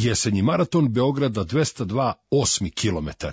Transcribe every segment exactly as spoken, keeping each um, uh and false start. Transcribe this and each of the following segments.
Jesenji maraton Beograda dvesta dva, osmi kilometar.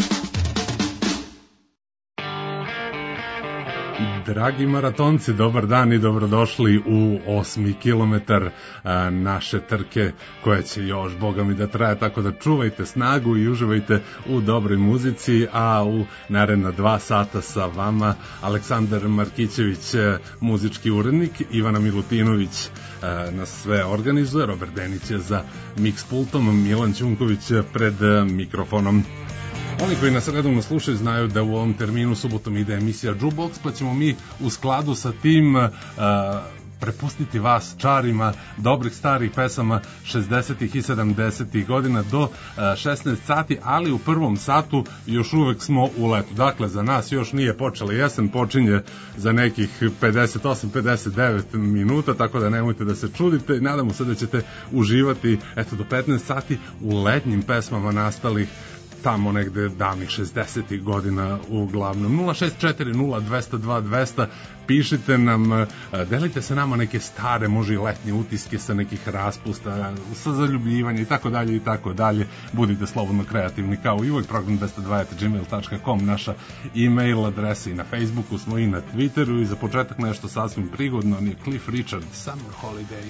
Dragi maratonci, dobar dan i dobrodošli u osmi kilometar a, naše trke koja će još, boga mi, da traje, tako da čuvajte snagu i uživajte u dobroj muzici, a u naredna dva sata sa vama Aleksandar Markićević, muzički urednik, Ivana Milutinović a, nas sve organizuje, Robert Denić je za mix pultom, Milan Ćunković pred mikrofonom. Oni koji nas redovno slušaju znaju da u ovom terminu subotom ide emisija Jukebox, pa ćemo mi u skladu sa tim uh, prepustiti vas čarima dobrih starih pesama šezdesetih i sedamdesetih godina do uh, šesnaest sati, ali u prvom satu još uvek smo u letu. Dakle, za nas još nije počela jesen, počinje za nekih pedeset osam pedeset devet minuta, tako da nemojte da se čudite. Nadamo se da ćete uživati eto do petnaest sati u letnjim pesmama nastalih tamo negde davnih šezdesetih godina uglavnom. Nula šest četiri nula dvesta dva dvesta, pišite nam, delite se nama neke stare, može i letnje utiske sa nekih raspusta, sa zaljubljivanja i tako dalje i tako dalje. Budite slobodno kreativni kao i uvek. Program dvesta dva at gmail dot com naša e-mail adresa, i na Facebooku smo i na Twitteru. I za početak nešto sasvim prigodno, on je Cliff Richard, Summer Holiday.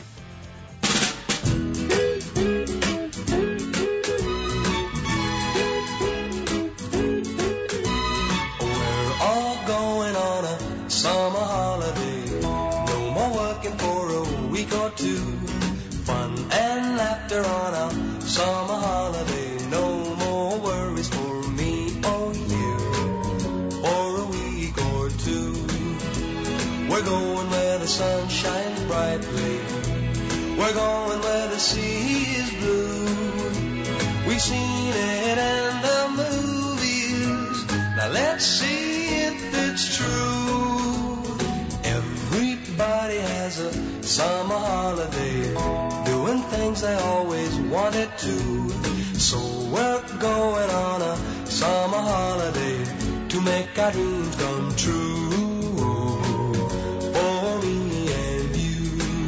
Summer holiday, no more working for a week or two. Fun and laughter on a summer holiday, no more worries for me or you for a week or two. We're going where the sun shines brightly, we're going where the sea is blue. We've seen it in the movies, now let's see if it's true. Everybody has a summer holiday, doing things they always wanted to. So we're going on a summer holiday to make our dreams come true for me and you.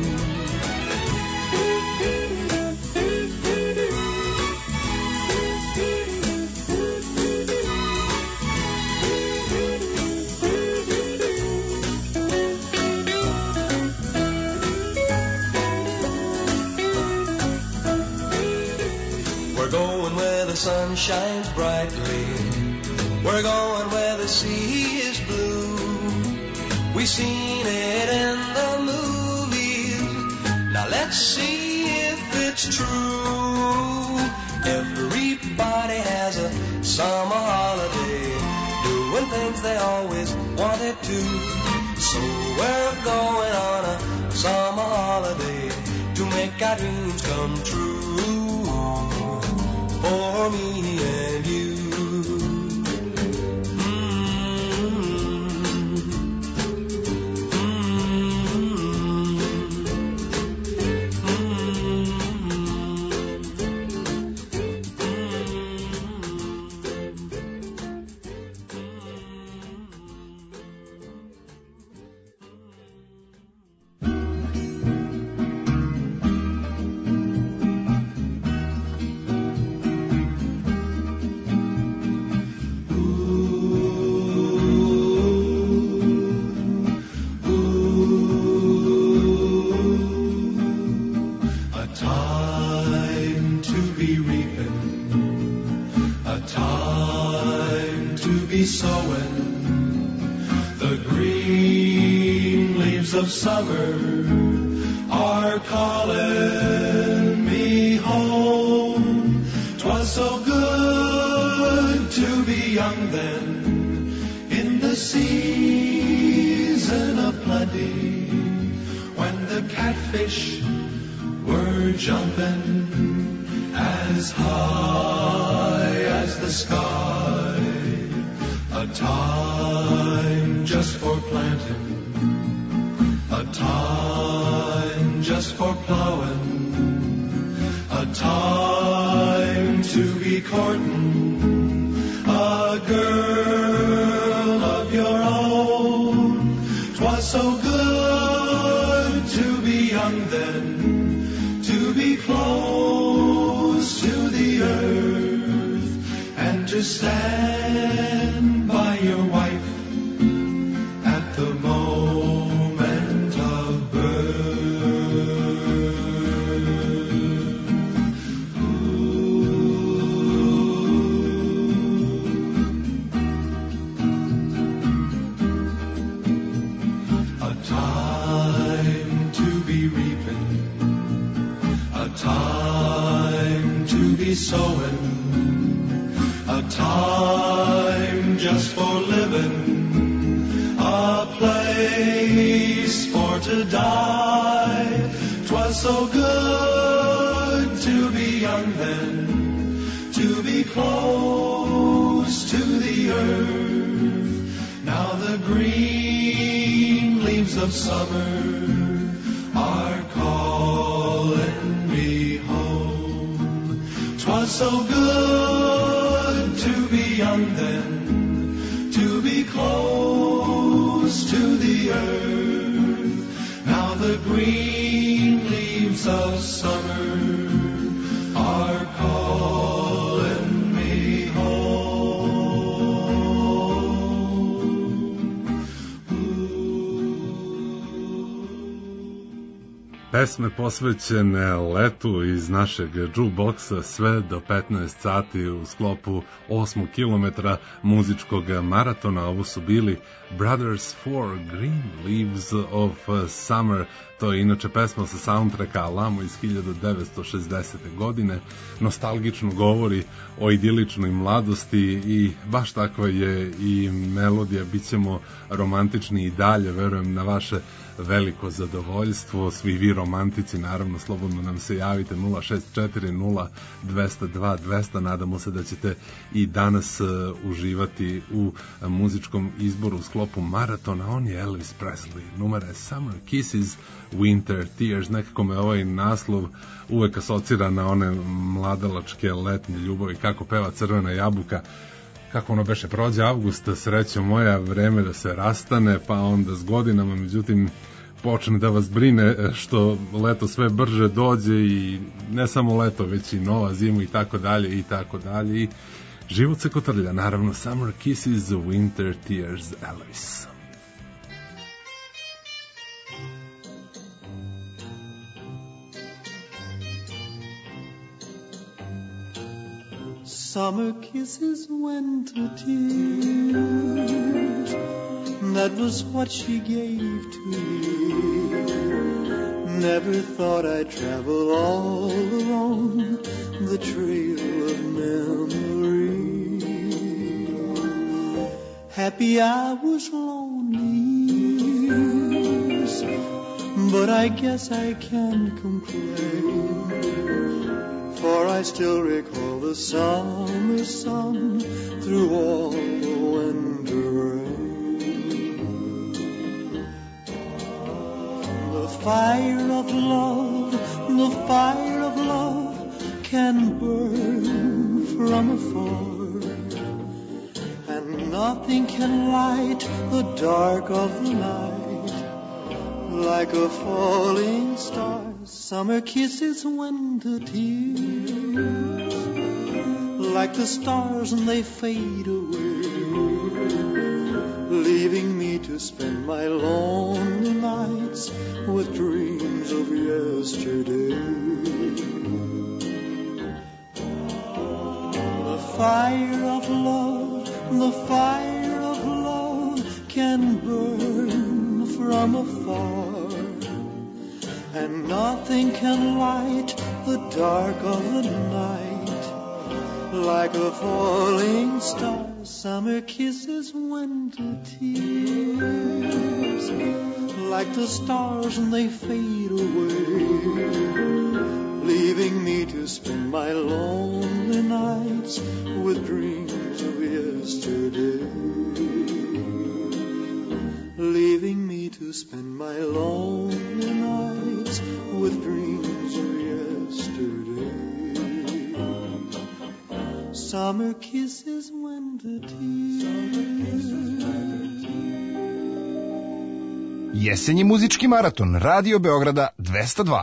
We're going where the sun shines brightly, we're going where the sea is blue. We've seen it in the movies, now let's see if it's true. Everybody has a summer holiday, doing things they always wanted to. So we're going on a summer holiday to make our dreams come true for me and you. Of summer are calling me home. 'Twas so good to be young then, in the season of plenty, when the catfish were jumping as high as the sky. A time just for planting, a time just for plowing, a time to be courting a girl of your own. 'Twas so good to be young then, to be close to stand by your wife at the moment of birth. A time to be reaping, a time to be sowing, a time just for living, a place for to die. 'Twas so good to be young then, to be close to the earth. Now the green leaves of summer are calling me home. 'Twas so good to be young then, to be close to the earth. Now the green leaves of summer are calling me home. Pesme posvećene letu iz našeg jukeboxa sve do petnaest sati u sklopu osmog kilometra muzičkog maratona. Ovo su bili Brothers for Green Leaves of Summer. To je inače pesma sa soundtracka Alamo iz hiljadu devetsto šezdesete. godine. Nostalgično govori o idiličnoj mladosti i baš takva je i melodija. Bićemo romantični i dalje, verujem na vaše veliko zadovoljstvo. Svi vi romantici, naravno, slobodno nam se javite nula šest četiri nula dvesta dva dvesta. Nadamo se da ćete i danas uh, uživati u uh, muzičkom izboru u sklopu maratona. On je Elvis Presley, numera je Summer Kisses, Winter Tears. Nekako me ovaj naslov uvek asocira na one mladalačke letnje ljubavi, kako peva Crvena jabuka. Kako ono beše, prođe avgust, srećo moja, vreme da se rastane, pa onda s godinama, međutim, počne da vas brine što leto sve brže dođe i ne samo leto, već i nova zima i tako dalje i tako dalje. I život se kotrlja, naravno. Summer Kisses, Winter Tears, Elvis. Summer kisses, winter tears, that was what she gave to me. Never thought I'd travel all along the trail of memory. Happy I was lonely, but I guess I can't complain, for I still recall the summer sun through all the winter rain. The fire of love, the fire of love can burn from afar, and nothing can light the dark of the night like a falling star. Summer kisses, winter tears, like the stars and they fade away, leaving me to spend my lonely nights with dreams of yesterday. The fire of love, the fire of love can burn from afar, and nothing can light the dark of the night like a falling star. Summer kisses, winter tears, like the stars and they fade away, leaving me to spend my lonely nights with dreams of yesterday. Leaving me to spend my lonely nights with dreams of yesterday. Summer kisses, winter tears. Jesenji muzički maraton Radio Beograda dvesta dva.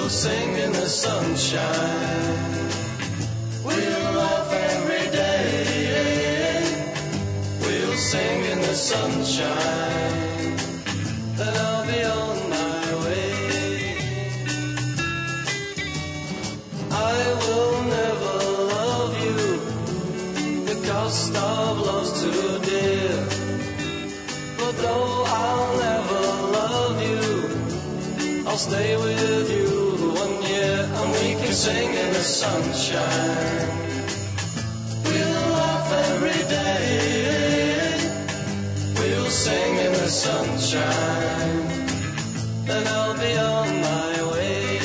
We'll sing in the sunshine. We'll laugh every day. We'll sing in the sunshine. Then I'll be on my way. I will never love you. The cost of love's too dear. But though I'll never love you, I'll stay with you one year, and we can sing in the sunshine. We'll laugh every day. We'll sing in the sunshine. Then I'll be on my way.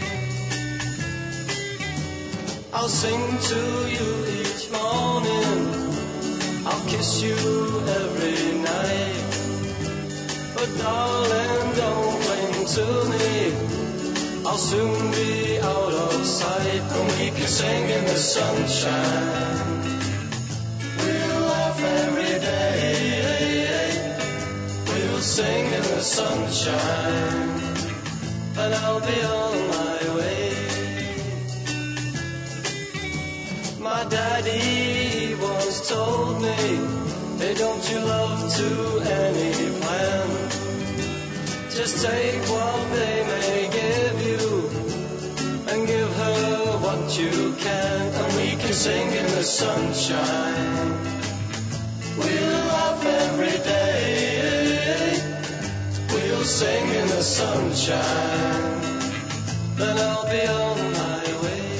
I'll sing to you each morning. I'll kiss you every night. But darling, don't cling to me. I'll soon be out of sight, and we can sing in the sunshine. We'll laugh every day. We'll sing in the sunshine, and I'll be on my way. My daddy once told me, hey, don't you love to any plan? Just take what they may give you, and give her what you can, and we can sing in the sunshine. We'll laugh every day. We'll sing in the sunshine. Then I'll be on my way.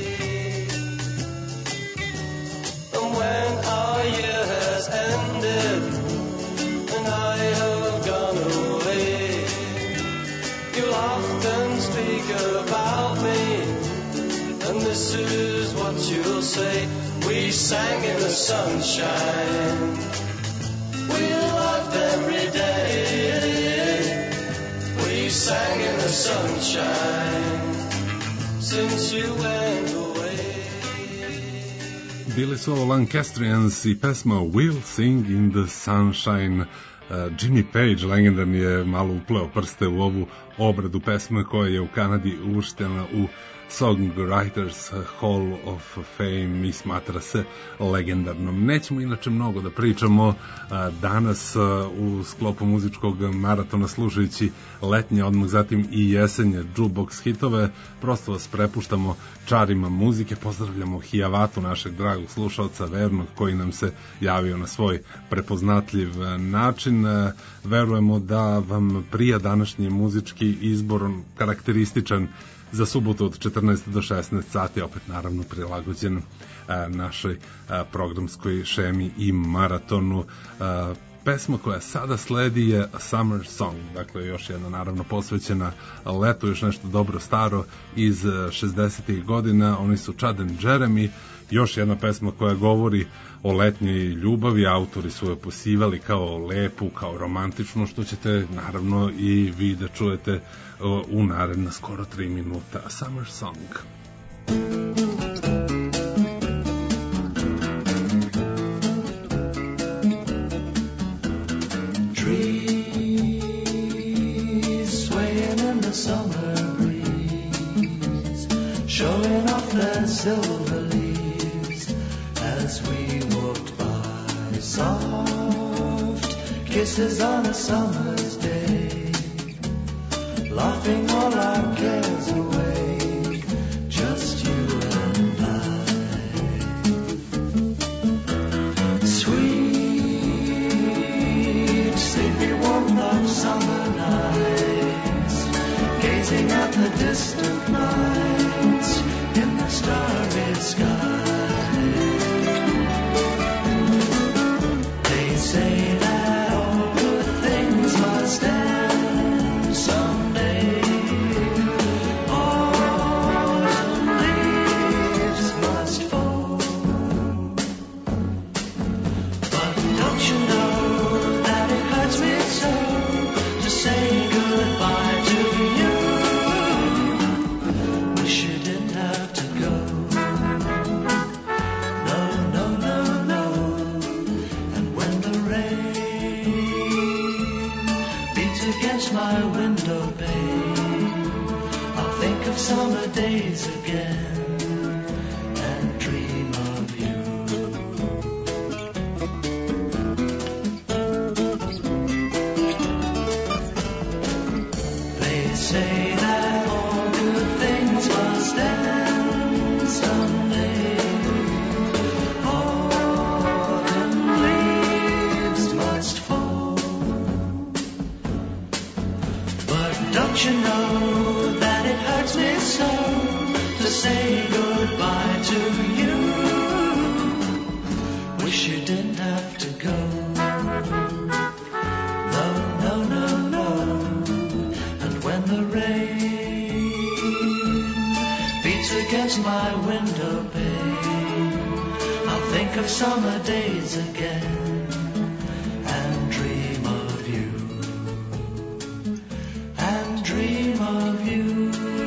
And when our year has ended, and I have gone away, you'll often speak about me, and this is what you'll say. We sang in the sunshine. We laughed every day. We sang in the sunshine since you went away. Bili su ovo Lancastrians i pesma We'll Sing in the Sunshine. Uh, Jimmy Page, legendarni, je malo upleo prste u ovu obradu pesme koja je u Kanadi uvrštena u Songwriters Hall of Fame i smatra se legendarnom. Nećemo inače mnogo da pričamo uh, danas uh, u sklopu muzičkog maratona, slušajući letnje, odmah zatim i jesenje jukebox hitove. Prosto vas prepuštamo čarima muzike. Pozdravljamo Hijavatu, našeg dragog slušalca vernog, koji nam se javio na svoj prepoznatljiv način. Uh, verujemo da vam prija današnji muzički izbor, karakterističan za subotu od četrnaest do šesnaest sati, opet naravno prilagođen a, našoj a, programskoj šemi i maratonu. A, pesma koja sada sledi je A Summer Song, dakle još jedna naravno posvećena letu, još nešto dobro staro iz šezdesetih godina. Oni su Chad and Jeremy, još jedna pesma koja govori o letnjoj ljubavi. Autori su je posivali kao lepu, kao romantičnu, što ćete naravno i vi da čujete u naredna skoro tri minuta. A Summer Song. Trees swaying in the summer breeze, showing off their silver leaves as we walked by. Soft kisses on a summer's day, laughing all our cares away, just you and I. Sweet, sleepy, warm of summer nights, gazing at the distant lights in the starry sky. They say that all good things must end someday. Autumn leaves must fall. But don't you know that it hurts me so to say goodbye to you? Wish you didn't have to go. No, no, no, no. And when the rain beats against my window pane, I'll think of summer days again and dream of you. They say that all good things must end someday. Autumn leaves must fall. But don't you know that it hurts me so to say goodbye to you? Wish you didn't have to go. No, no, no, no. And when the rain beats against my window pane, I'll think of summer days again and dream of you. And dream of you.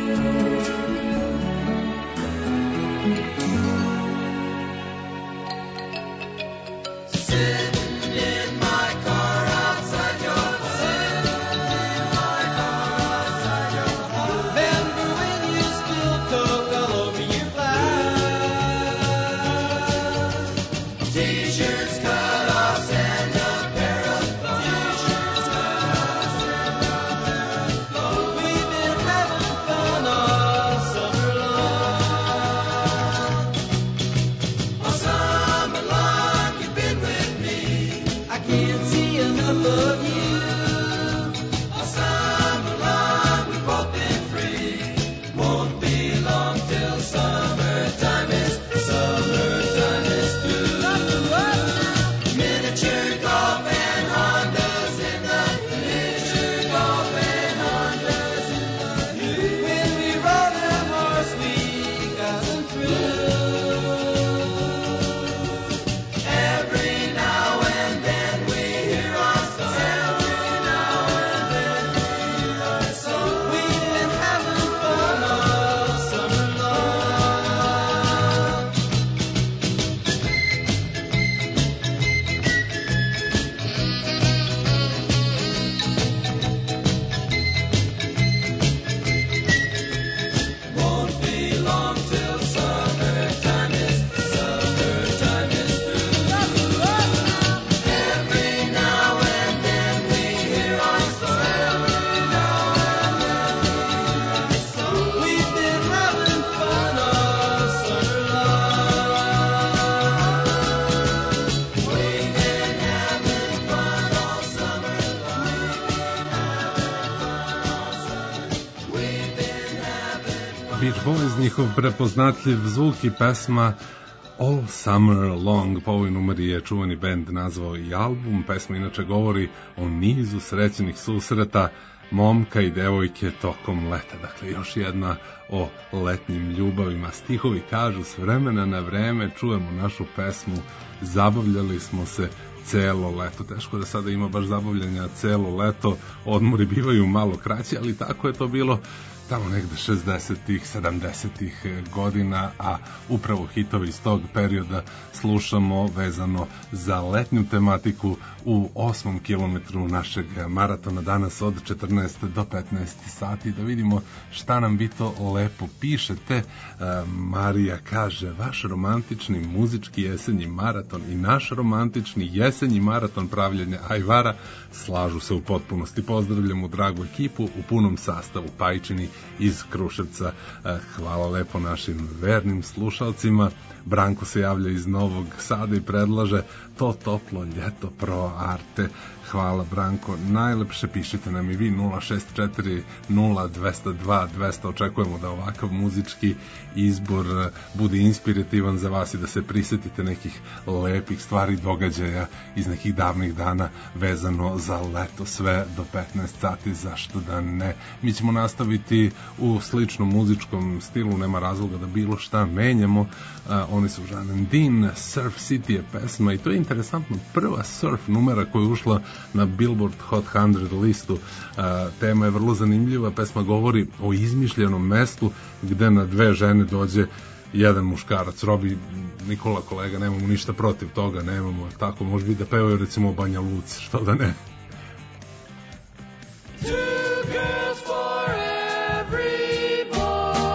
Beach Boys, njihov prepoznatljiv zvuk i pesma All Summer Long. Po ovoj numeri je čuveni bend nazvao i album. Pesma inače govori o nizu srećenih susreta momka i devojke tokom leta. Dakle, još jedna o letnjim ljubavima. Stihovi kažu: s vremena na vreme čujemo našu pesmu, zabavljali smo se celo leto. Teško da sada ima baš zabavljanja celo leto, odmori bivaju malo kraći, ali tako je to bilo tamo negde šezdesetih, sedamdesetih godina, a upravo hitovi iz tog perioda slušamo vezano za letnju tematiku u osmom kilometru našeg maratona danas od četrnaest do petnaest sati. Da vidimo šta nam vi to lepo pišete. E, Marija kaže: vaš romantični muzički jesenji maraton i naš romantični jesenji maraton pravljenja ajvara slažu se u potpunosti. Pozdravljam u dragu ekipu u punom sastavu, Pajčini iz Kruševca. E, hvala lepo našim vernim slušalcima. Branko se javlja iz Novog Sada i predlaže to toplo ljeto pro arte. Hvala Branko, najlepše pišite nam i vi nula šest četiri nula dva zero dva dva zero zero. Očekujemo da ovakav muzički izbor bude inspirativan za vas i da se prisetite nekih lepih stvari, događaja iz nekih davnih dana vezano za leto, sve do petnaest sati, zašto da ne. Mi ćemo nastaviti u sličnom muzičkom stilu, nema razloga da bilo šta menjamo. Uh, oni su Žanen Din, Surf City je pesma i to je interesantno, prva surf numera koja je ušla na Billboard Hot sto listu. Uh, tema je vrlo zanimljiva, pesma govori o izmišljenom mestu gde na dve žene dođe jedan muškarac. Robi Nikola, kolega, nemamo ništa protiv toga, nemamo, tako može biti da pevaju recimo o Banja Luci, što da ne. Two girls for every boy.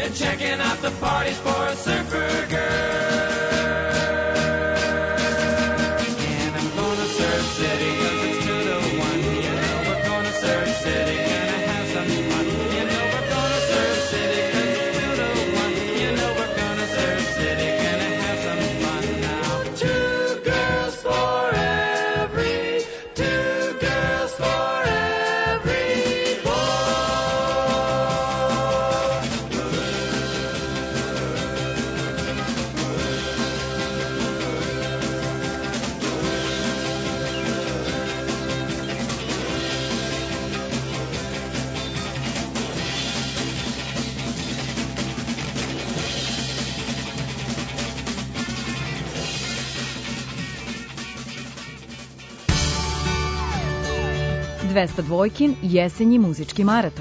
and checking out the parties for a surfer girl. And I'm gonna Surf City 'cause it's two to one. You know we're gonna Surf City, gonna have some fun. You know we're gonna Surf City 'cause it's two to one. You know we're gonna Surf City, gonna have some fun now. Two girls for every, two girls for every dvesta dvojkin jesenji muzički maraton.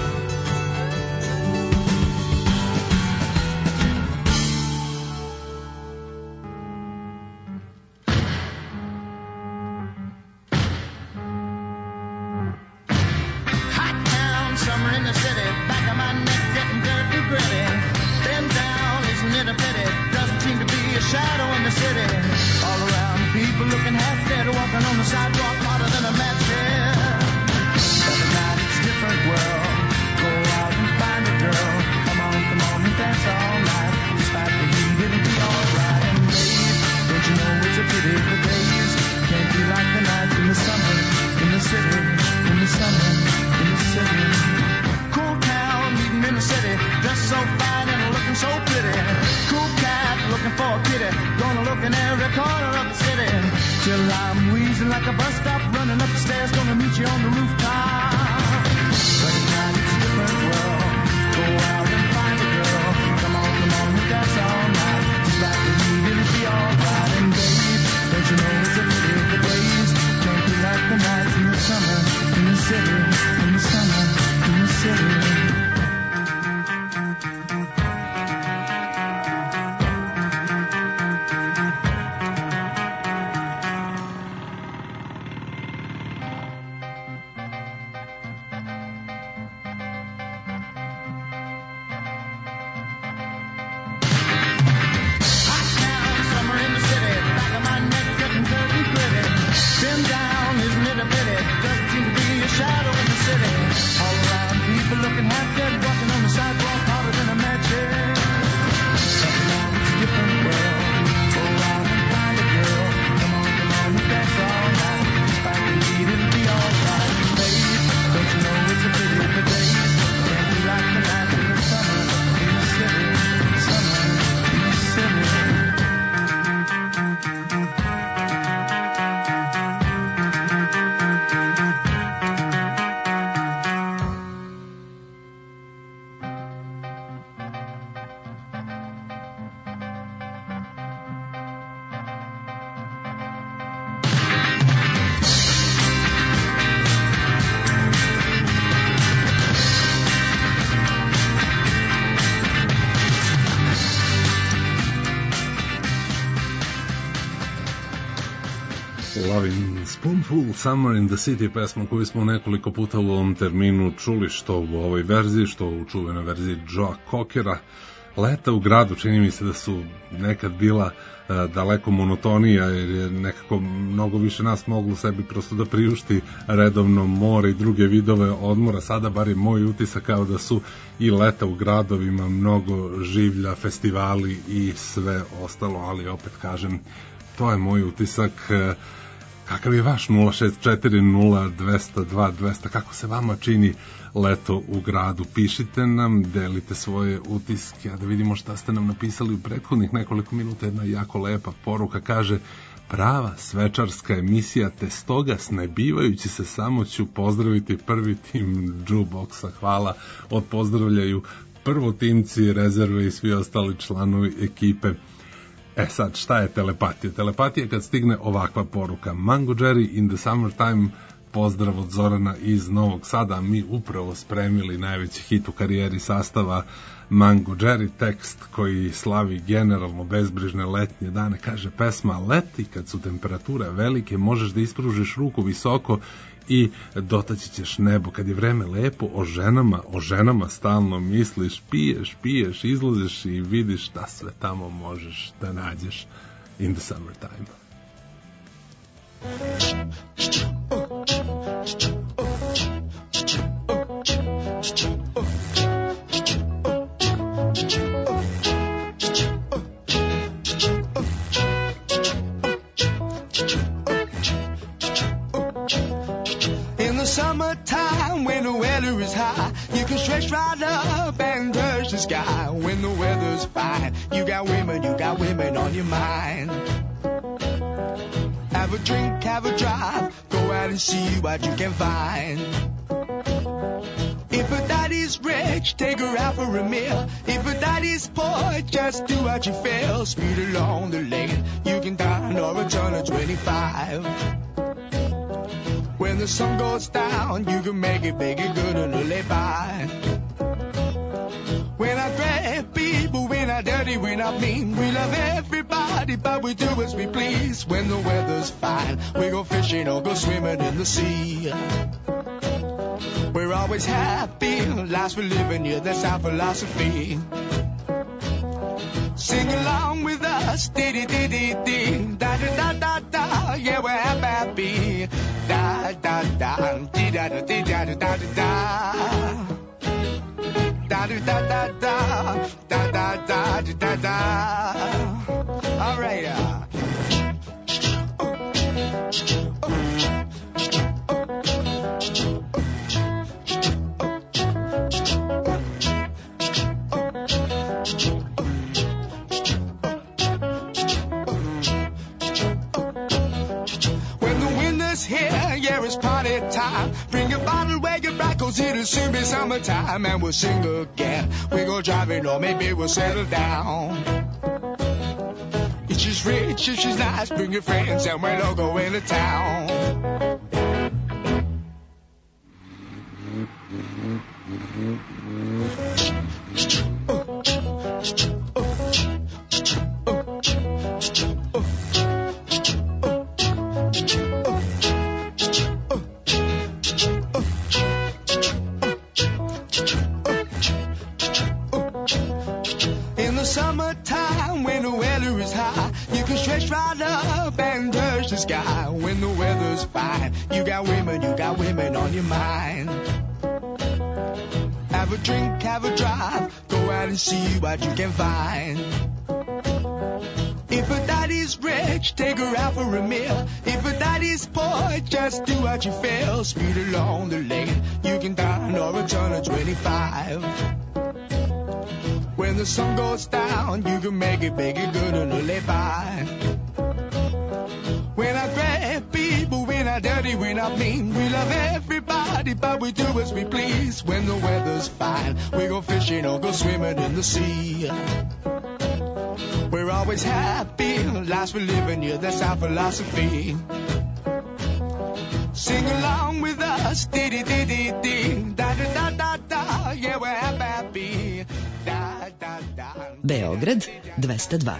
Spoonful Summer in the City, pesma koju smo nekoliko puta u ovom terminu čuli, što u ovoj verziji, što u čuvenoj verziji Joe Cockera. Leta u gradu, čini mi se da su nekad bila uh, daleko monotonija, jer je nekako mnogo više nas moglo sebi prosto da priušti redovno more i druge vidove odmora. Sada bar je moj utisak kao da su i leta u gradovima mnogo življa, festivali i sve ostalo, ali opet kažem, to je moj utisak. Uh, Kakav je vaš? Nula šest četiri nula dvesta dva dvesta, kako se vama čini leto u gradu? Pišite nam, delite svoje utiske, a da vidimo šta ste nam napisali u prethodnih nekoliko minuta. Jedna jako lepa poruka kaže: prava svečarska emisija, te stoga snebivajući se samo ću pozdraviti prvi tim Jukeboxa. Hvala, odpozdravljaju prvotimci, rezerve i svi ostali članovi ekipe. E sad, šta je telepatija? Telepatija je kad stigne ovakva poruka: Mango Jerry in the summertime, pozdrav od Zorana iz Novog Sada. Mi upravo spremili najveći hit u karijeri sastava Mango Jerry, tekst koji slavi generalno bezbrižne letnje dane. Kaže pesma: leti kad su temperature velike, možeš da ispružiš ruku visoko i dotaći ćeš nebo. Kad je vreme lepo, o ženama, o ženama stalno misliš, piješ, piješ, izlaziš i vidiš šta sve tamo možeš da nađeš in the summertime. Summertime, when the weather is high, you can stretch right up and touch the sky. When the weather's fine, you got women, you got women on your mind. Have a drink, have a drive, go out and see what you can find. If a daddy's rich, take her out for a meal. If a daddy's poor, just do what you feel. Speed along the lane, you can dine or a turn of twenty-five. When the sun goes down, you can make it, make it good and lay by. We're not great people, we're not dirty, we're not mean. We love everybody, but we do as we please. When the weather's fine, we go fishing or go swimming in the sea. We're always happy, lives we're living here, that's our philosophy. Sing along with us, dee-dee-dee-dee-dee, da-da-da-da-da, yeah, we're happy. Da da da dee da da dee da da da da da da da da da da da da da da. All right. Uh. Here, yeah, it's party time. Bring a bottle, wake it back, cause it'll soon be summertime. And we'll sing again. We go driving, or maybe we'll settle down. If she's rich, if she's nice, bring your friends, and we'll all go into town. Summertime, when the weather is high, you can stretch right up and touch the sky. When the weather's fine, you got women, you got women on your mind. Have a drink, have a drive, go out and see what you can find. If a daddy's rich, take her out for a meal. If a daddy's poor, just do what you feel. Speed along the lane, you can dine or a turn of twenty-five. When the sun goes down, you can make it, make it good and lay by. We're not great people, we're not dirty, we're not mean. We love everybody, but we do as we please. When the weather's fine, we go fishing or go swimming in the sea. We're always happy, lives we're living here, that's our philosophy. Sing along with us, dee-dee-dee-dee-dee, da-da-da-da-da, yeah, we're happy. Beograd dvesta dva.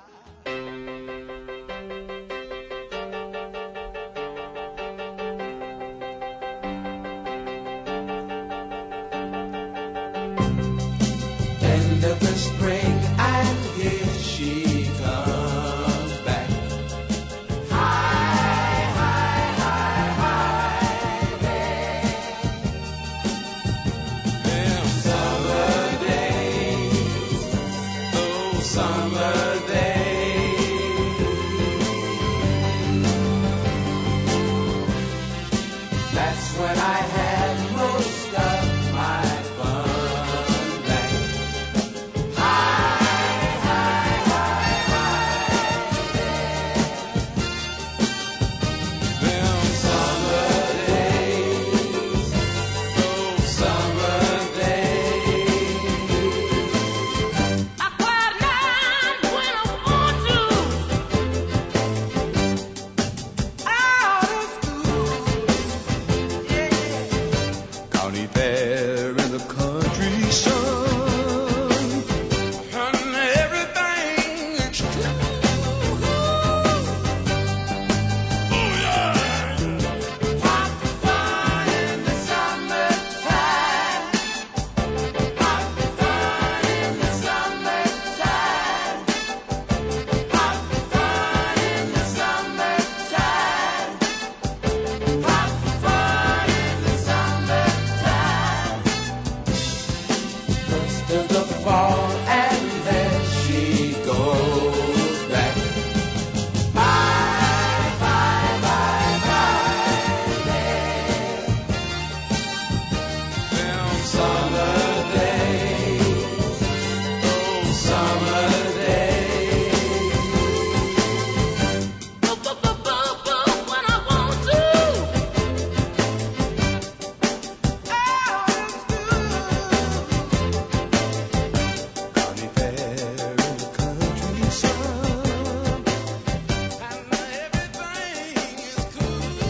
End of the spring and here she comes back. Hi, hi, hi, hi, there. Them summer days, those summer days. That's when I had most of my fun back. Hi, hi, hi, ball, and then she goes back. Bye, bye, bye, bye, there. Them summer days, those summer days. When I want to, Bonnie fair in the country sun, and everything is cool.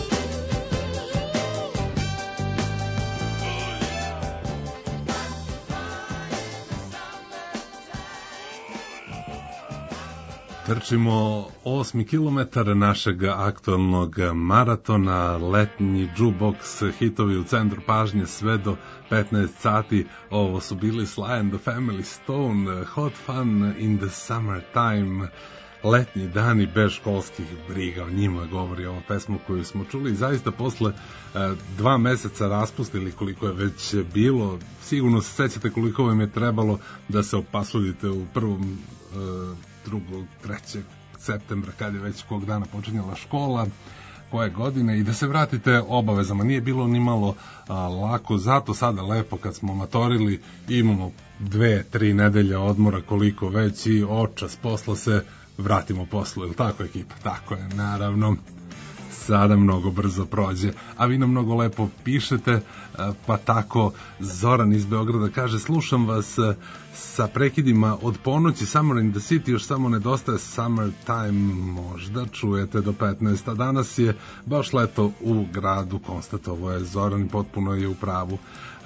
Trčimo osmi kilometar našeg aktualnog maratona, letnji jukebox hitovi u centru pažnje sve do petnaest sati. Ovo su bili Sly and the Family Stone, Hot Fun in the Summertime. Letnji dani bez školskih briga, o njima govori ova pesma koju smo čuli. Zaista posle e, dva meseca raspustili koliko je već bilo, sigurno se sećate koliko vam je trebalo da se opasudite u prvom, e, drugog, trećeg septembra, kad je već kog dana počinjala škola, koje godine, i da se vratite obavezama. Nije bilo ni malo a, lako, zato sada lepo kad smo matorili imamo dve, tri nedelje odmora, koliko već, i očas posla se vratimo poslu, ili tako ekipa? Tako je, naravno. Sada mnogo brzo prođe, a vi nam mnogo lepo pišete, pa tako Zoran iz Beograda kaže: slušam vas sa prekidima od ponoći, Summer in the City, još samo nedostaje Summertime, možda čujete do petnaest, a danas je baš leto u gradu, konstatovo je Zoran, potpuno je u pravu.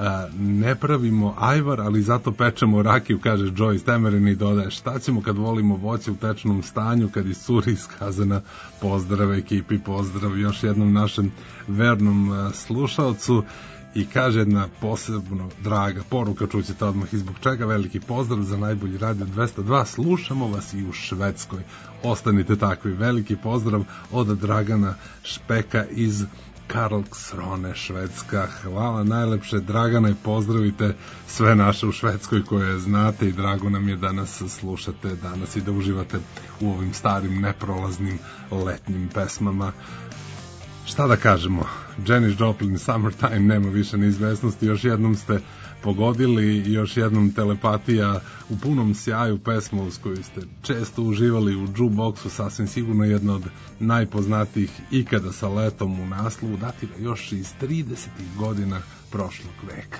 Ne pravimo ajvar, ali zato pečemo rakiju, kaže Joyce Temerin, i dodaje: šta ćemo kad volimo voće u tečnom stanju, kad iscuri iz kazana. Pozdrav ekipi, pozdrav još jednom našem vernom slušalcu. I kaže jedna posebno draga poruka, čućete odmah i zbog čega: veliki pozdrav za najbolji radio dvesta dva, slušamo vas i u Švedskoj, ostanite takvi. Veliki pozdrav od Dragana Špeka iz Karlskrone, Švedska. Hvala najlepše, Dragane, pozdravite sve naše u Švedskoj koje znate, i drago nam je da nas slušate danas i da uživate u ovim starim neprolaznim letnjim pesmama. Šta da kažemo, Janis Joplin, Summertime, nema više neizvesnosti. Još jednom ste pogodili, još jednom telepatija u punom sjaju, pesma uz koju ste često uživali u jukeboxu, sasvim sigurno jedna od najpoznatijih ikada sa letom u naslovu, datira još iz tridesetih godina prošlog veka.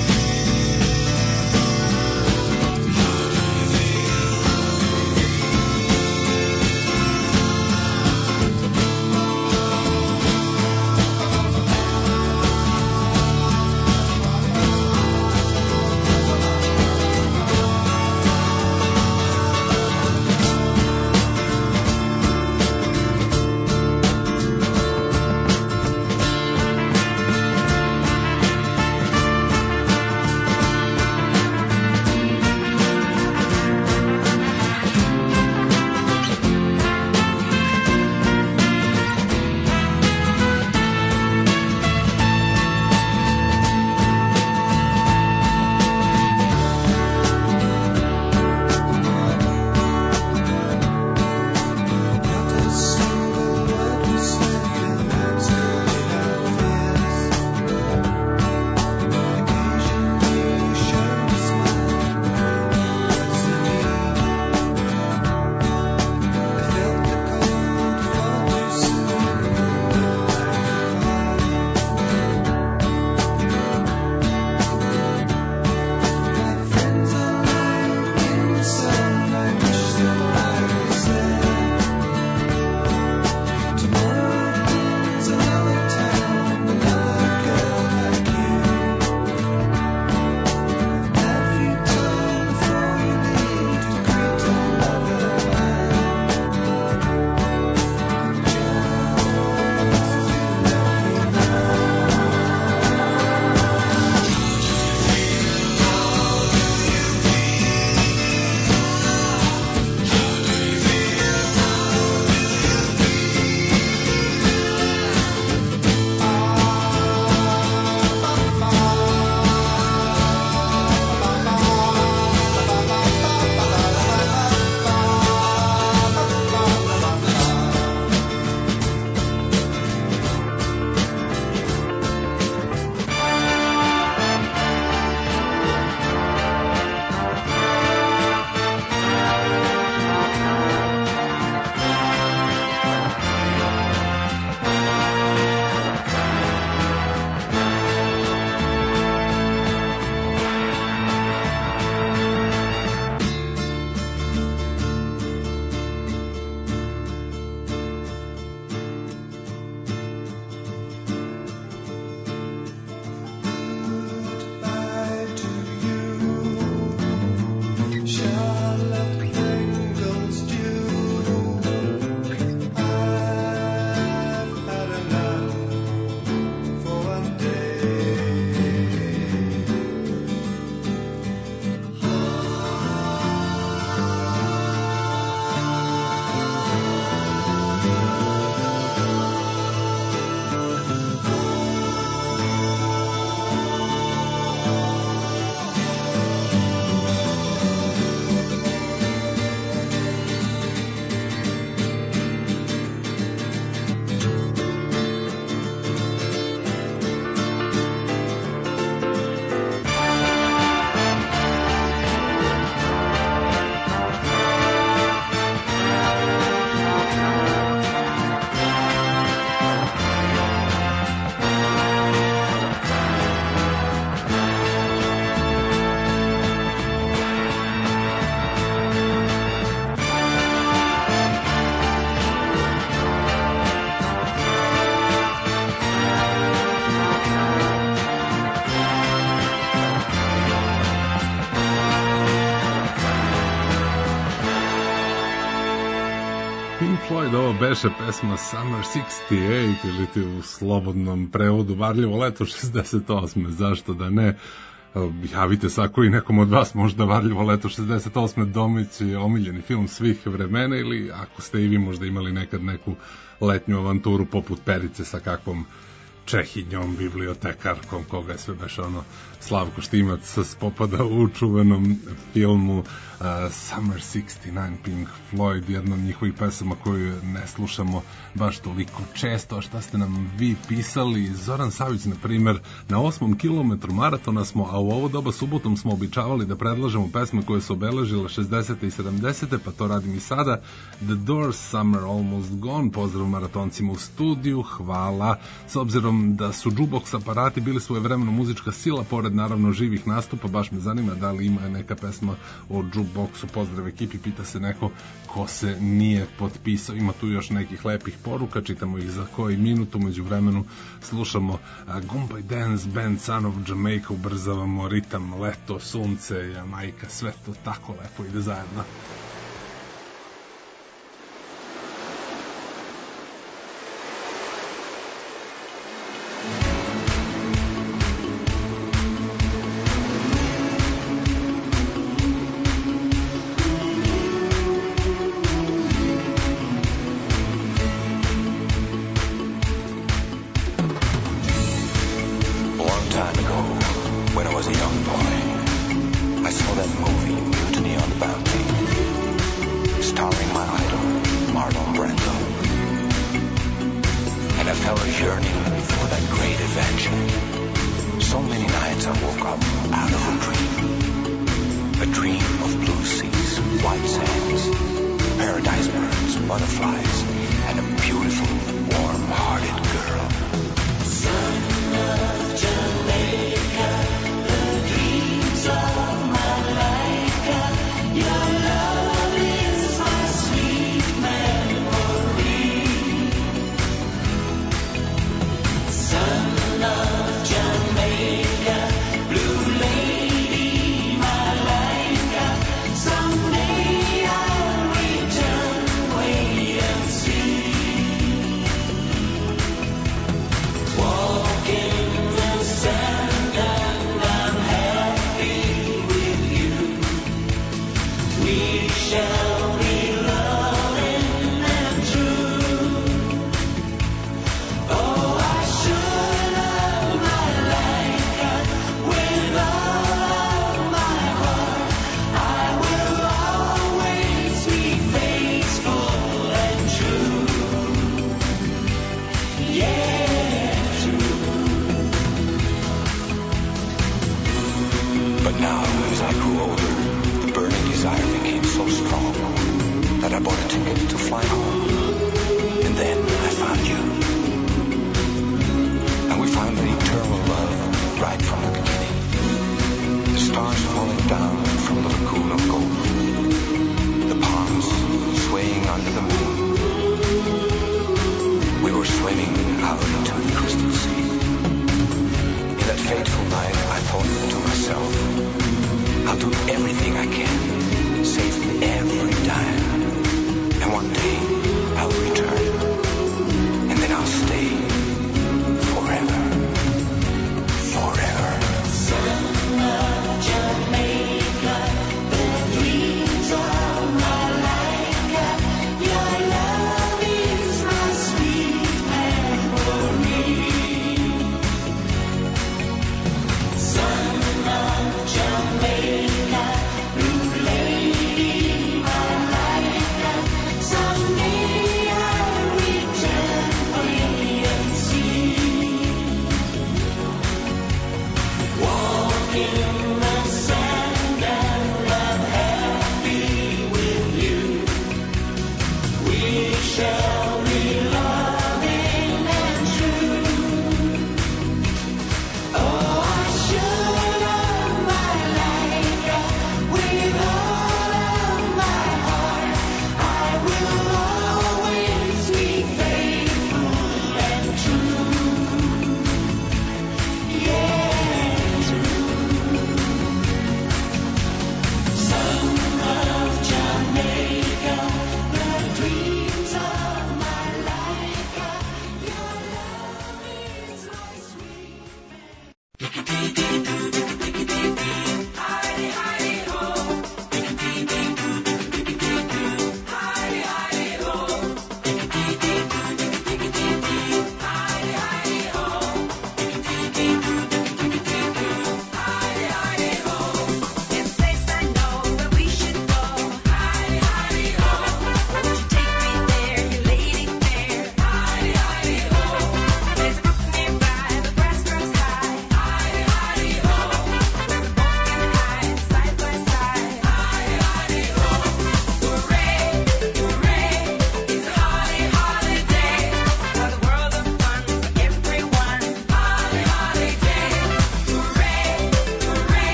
Pink Floyd, ovo beše pesma Summer šezdeset osam ili ti u slobodnom prevodu Varljivo leto šezdeset osme, zašto da ne? Javite se ako i nekom od vas možda Varljivo leto šezdeset osme domaći omiljeni film svih vremena, ili ako ste i vi možda imali nekad neku letnju avanturu poput Perice sa kakvom Čehinjom, bibliotekarkom, koga je sve beš ono Slavko Štimac se spopada u čuvenom filmu uh, Summer šezdeset devet Pink Floyd, jedna od njihovih pesama koju ne slušamo baš toliko često. A šta ste nam vi pisali? Zoran Savić, na primer, na osmom kilometru maratona smo, a u ovo doba subotom smo običavali da predlažemo pesme koje su obeležile šezdesete i sedamdesete, pa to radim i sada. The Doors, Summer Almost Gone, pozdrav maratoncima u studiju, hvala. S obzirom da su jukebox aparati bili svojevremeno muzička sila, pored naravno živih nastupa, baš me zanima da li ima neka pesma o jukeboxu. Pozdrav ekipi, pita se neko ko se nije potpisao. Ima tu još nekih lepih poruka, čitamo ih za koji minut. Umeđu vremenu slušamo Gumbay Dance Band, Son of Jamaica, ubrzavamo ritam, leto, sunce, Jamajka, sve to tako lepo ide zajedno.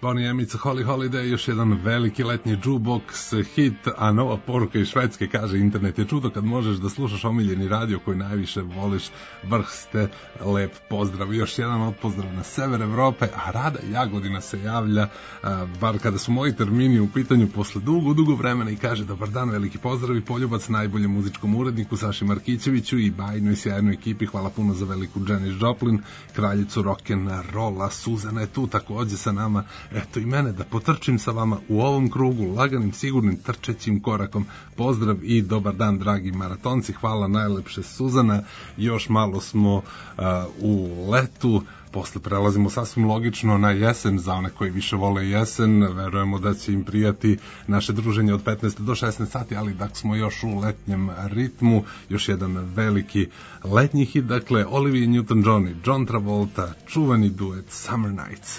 Bonnie M, It's a Holly Holiday, još jedan veliki letnji jukebox hit, a nova poruka iz Švedske kaže: internet je čudo kad možeš da slušaš omiljeni radio koji najviše voliš, vrh ste, lep pozdrav. Još jedan od pozdrav na sever Evrope, a Rada Jagodina se javlja, a, bar kada su moji termini u pitanju, posle dugo, dugo vremena, i kaže: dobar dan, veliki pozdrav i poljubac najboljem muzičkom uredniku Saši Markićeviću i bajnoj i sjajnoj ekipi, hvala puno za veliku Janis Joplin, kraljicu rock'n'rolla. Suzana je tu takođe sa nama. Eto i mene da potrčim sa vama u ovom krugu, laganim, sigurnim, trčećim korakom. Pozdrav i dobar dan, dragi maratonci. Hvala najlepše, Suzana. Još malo smo uh, u letu, posle prelazimo sasvim logično na jesen. Za one koji više vole jesen, verujemo da će im prijati naše druženje od petnaest do šesnaest sati, ali dok smo još u letnjem ritmu, još jedan veliki letnji hit, dakle Olivia Newton-John i John Travolta, čuveni duet Summer Nights.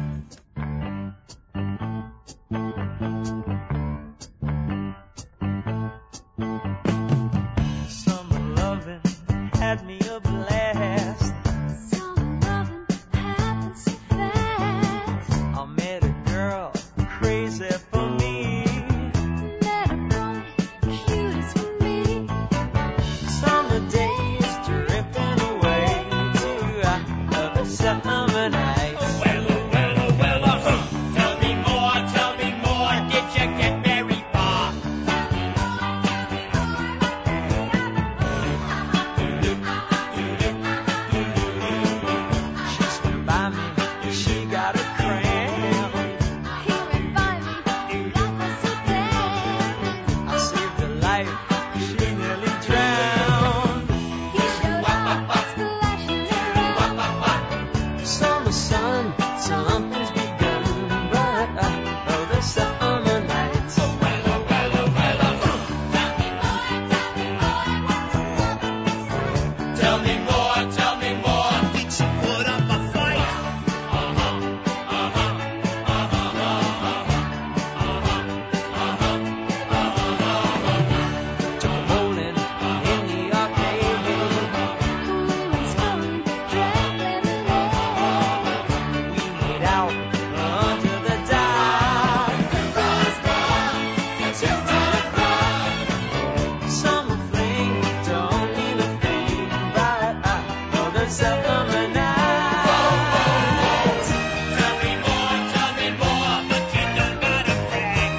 Summer loving had me a blast. Summer loving happened so fast. I met a girl crazy for me. Met a boy cute as for me. Summer days drifting away to uh, summer nights. Well, well, well, uh, tell me more, tell me more. Did you get very far? She stood by me, she got a cramp. He went by me, that was so damn. I saved her life, she nearly drowned. He showed up, splashing around. Summer sun, something's begun, but uh, oh, the summer nights. Well, oh, well, oh, well, oh. Tell me more, tell me more. Did she put up a fight? Uh-huh, uh-huh, uh-huh, uh-huh, uh-huh, uh-huh. Took a bowling in the arcade. We went smoking, drank lemonade. We made out under the dock. Summer fling don't mean a thing, but uh, oh, the summer nights. Tell me more, tell me more, but you don't gotta brag.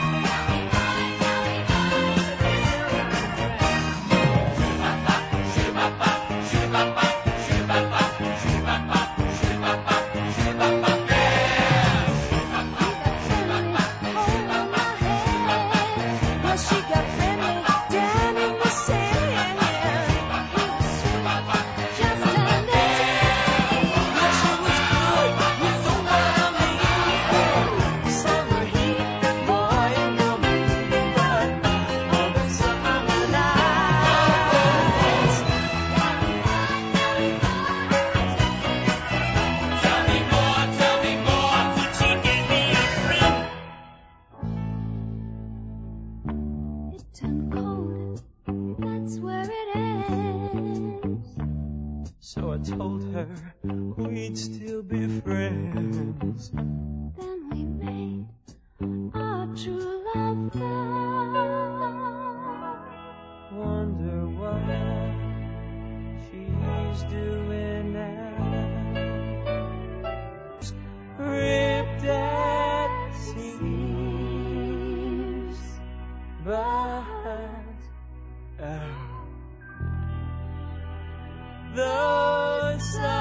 Well, she got friendly down in the sand. He was sweet, just a name. Well, she was good, you know what I mean. Summer heat, boy, you know me, but on the summer nights. Tell me more, tell me more, could she give me a friend? It turned cold, that's where it ends. So I told her we'd still be friends. Then we made our true love vow. Wonder what she's doing now. Ripped at seams, but oh, the sun.